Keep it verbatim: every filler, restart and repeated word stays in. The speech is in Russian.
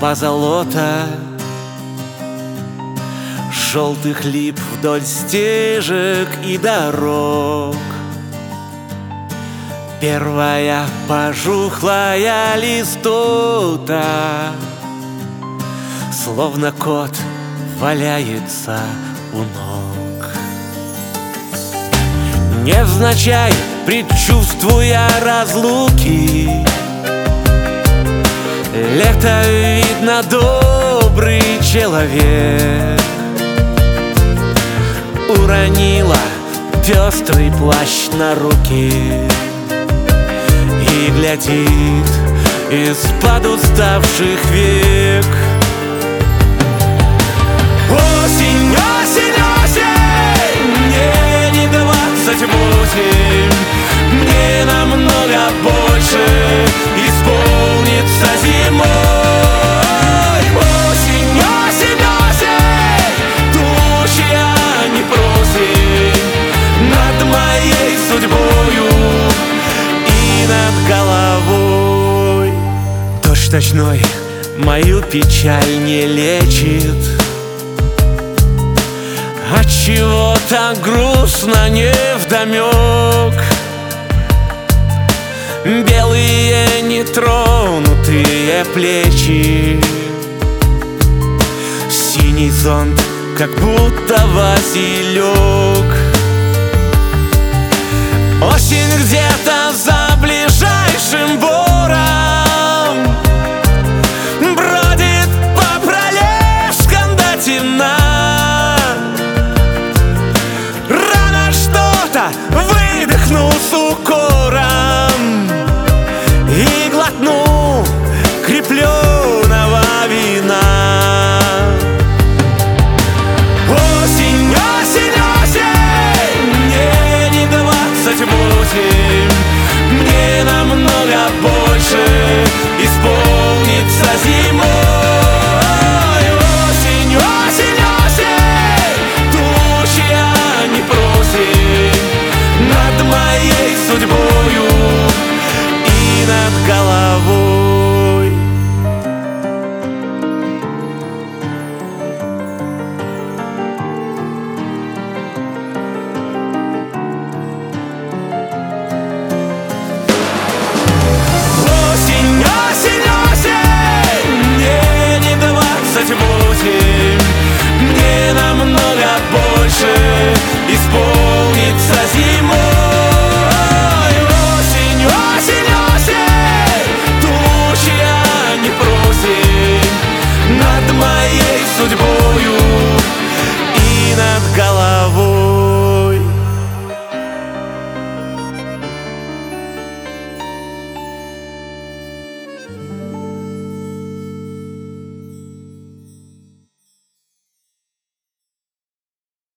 позолота желтых лип вдоль стежек и дорог. Первая пожухлая листота, словно кот, валяется у ног. Невзначай, предчувствуя разлуки, лето, видно, добрый человек уронила пестрый плащ на руки и глядит из-под уставших век. Осень, осень, осень, мне не двадцать восемь, мне намного больше исполнится зимой. Осень, осень, осень, тучья не просит над моей судьбою и над головой. Дождь ночной мою печаль не лечит, отчего так грустно невдомек. Белые нетронутые плечи, синий зонт, как будто василек. Осень где-то за ближайшим